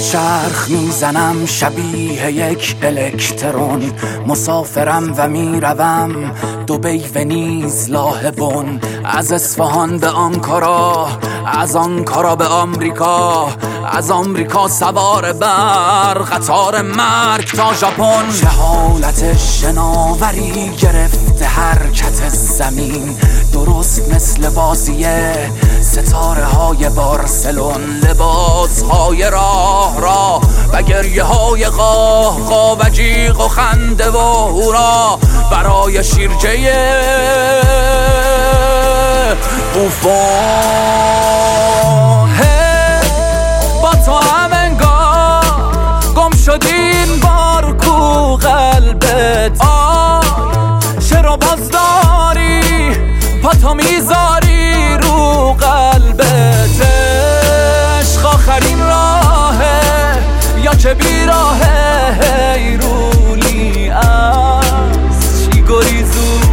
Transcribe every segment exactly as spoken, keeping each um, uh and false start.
چرخ میزنم شبیه یک الکترون، مسافرم و میروم دبی، ونیز، لاهبون، از اصفهان به آنکارا، از آنکارا به آمریکا، از آمریکا سوار بر قطار مرگ تا ژاپن. جهالت شناوری گرفته حرکت زمین، درست مثل بازی ستاره های بارسلون. لباس های راه را و گریه های قاه قاه و جیغ و خنده و هورا برای شیرجه بوفون. با تو هم انگار گم شدین بار کو قلبت، آی چرا باز داری پا تو میذاری رو قلبت؟ عشق آخرین راهه یا چه بیراهه؟ حیرونی از چی گریزونی؟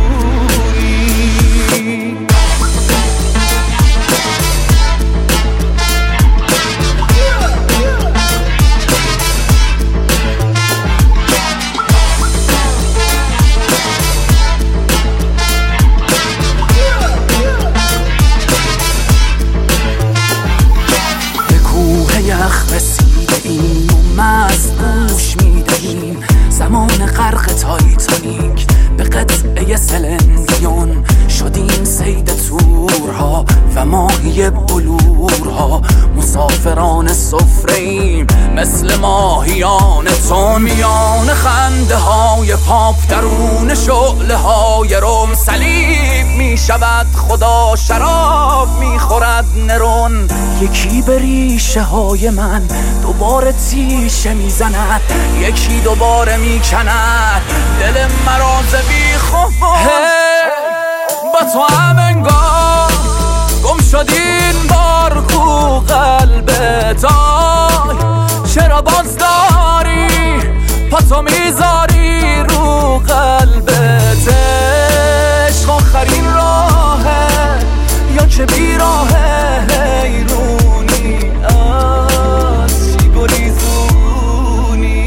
رسیده ایم و مست گوش میدهیم زمان غرق تایتانیک به قطعه سلندیون. شدیم صید تورها و ماهی بلورها، مسافران سفره ایم مثل ماهیان تون. میان خنده های پاپ درون شعله های روم صلیب می شود خدا، شراب می خورد نرون. یکی به ریشه های من دوباره تیشه می زند، یکی دوباره می کند دل مراز بی خوب. با تو هم انگار گم شدین بار کو قلبت، آی چرا باز داری پا تو میذاری رو قلبت؟ عشق آخرین راهه یا چه بیراهه؟ حیرونی از چی گریزونی؟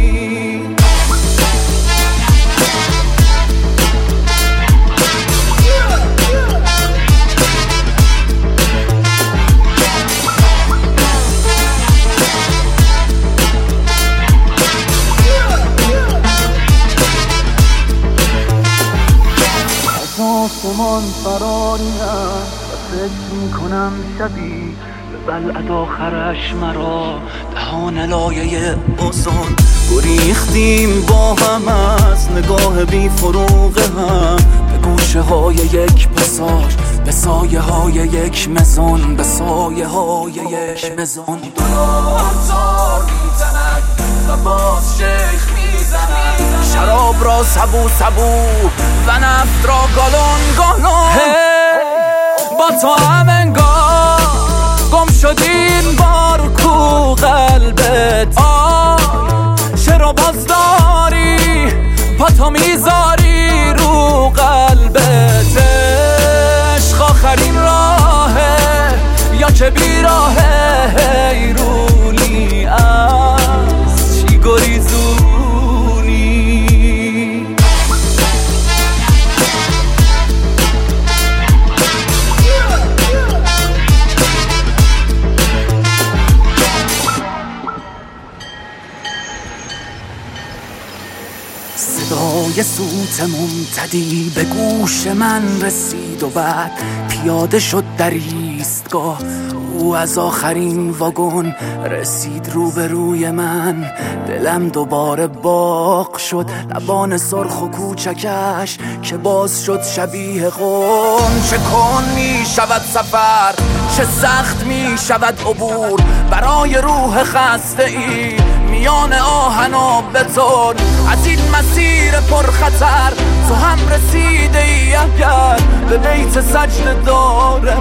آسمان فراریم و فکر میکنم شبی به بلعت آخرش مرا دهان لایه اوزون. گریختیم با هم از نگاه بی فروغ هم به گوشه های یک پاساژ، به سایه های یک مزون، به سایه های یک مزون. دلار میزند و باز شیخ میزند، شراب را سبو سبو و نفت را گالون گالون. با تو هم انگار گم شدین بار کو قلبت، آی چرا باز داری پا تو میذاری رو قلبت؟ عشق آخرین راهه یا چه بیراهه؟ حیرونی از چی گریزونی؟ صدای سوت ممتدی به گوش من رسید و بعد پیاده شد در ایستگاه. او از آخرین واگن رسید روبروی من، دلم دوباره باغ شد، لبان سرخ و کوچکش که باز شد شبیه قون. چه کن می شود سفر، چه سخت می شود عبور برای روح خسته ای میان آهن و بتون. از این مسیر پرخطر تو هم رسیده ای اگر به بیت سجده دار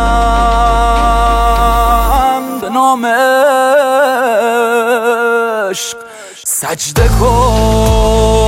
من به نام عشق سجده کن.